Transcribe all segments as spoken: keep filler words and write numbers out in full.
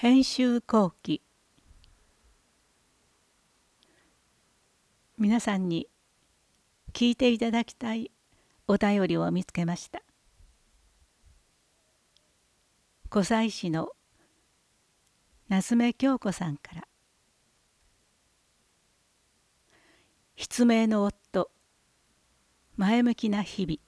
編集後期。皆さんに聞いていただきたいお便りを見つけました。湖西市の夏目京子さんから。失明の夫、前向きな日々。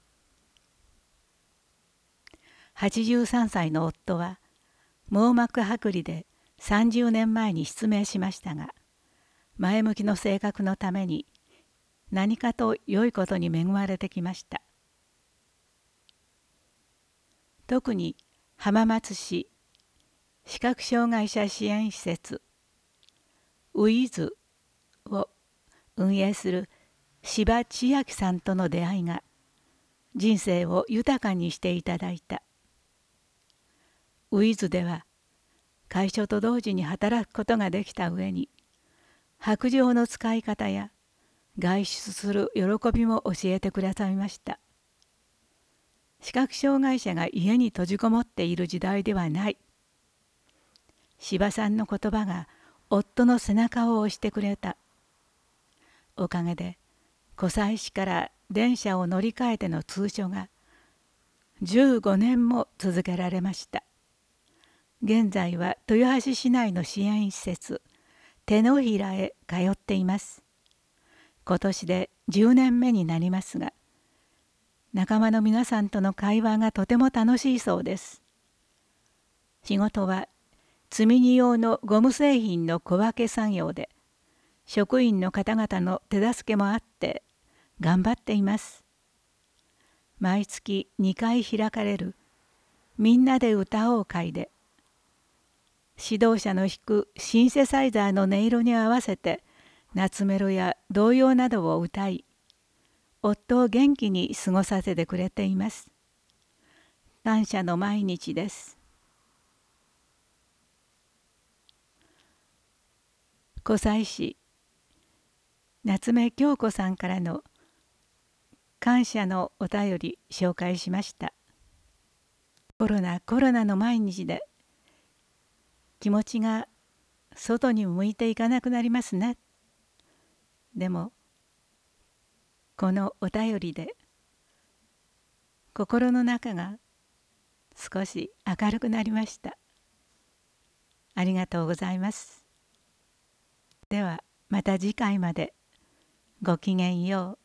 はちじゅうさんさいの夫は網膜剥離でさんじゅうねんまえに失明しましたが、前向きの性格のために何かと良いことに恵まれてきました。特に浜松市視覚障害者支援施設ウィズを運営する柴千秋さんとの出会いが人生を豊かにしていただいた。ウィズでは会所と同時に働くことができた上に、白杖の使い方や外出する喜びも教えてくださいました。視覚障害者が家に閉じこもっている時代ではない。柴さんの言葉が夫の背中を押してくれた。おかげで湖西市から電車を乗り換えての通所がじゅうごねんも続けられました。現在は豊橋市内の支援施設手のひらへ通っています。今年でじゅうねんめになりますが、仲間の皆さんとの会話がとても楽しいそうです。仕事は積み荷用のゴム製品の小分け作業で、職員の方々の手助けもあって頑張っています。毎月にかい開かれるみんなで歌おう会で、指導者の弾くシンセサイザーの音色に合わせて夏メロや童謡などを歌い、夫を元気に過ごさせてくれています。感謝の毎日です。湖西市夏目京子さんからの感謝のお便り紹介しました。コロナコロナの毎日で気持ちが外に向いていかなくなりますね。でもこのお便りで心の中が少し明るくなりました。ありがとうございます。ではまた次回まで。ごきげんよう。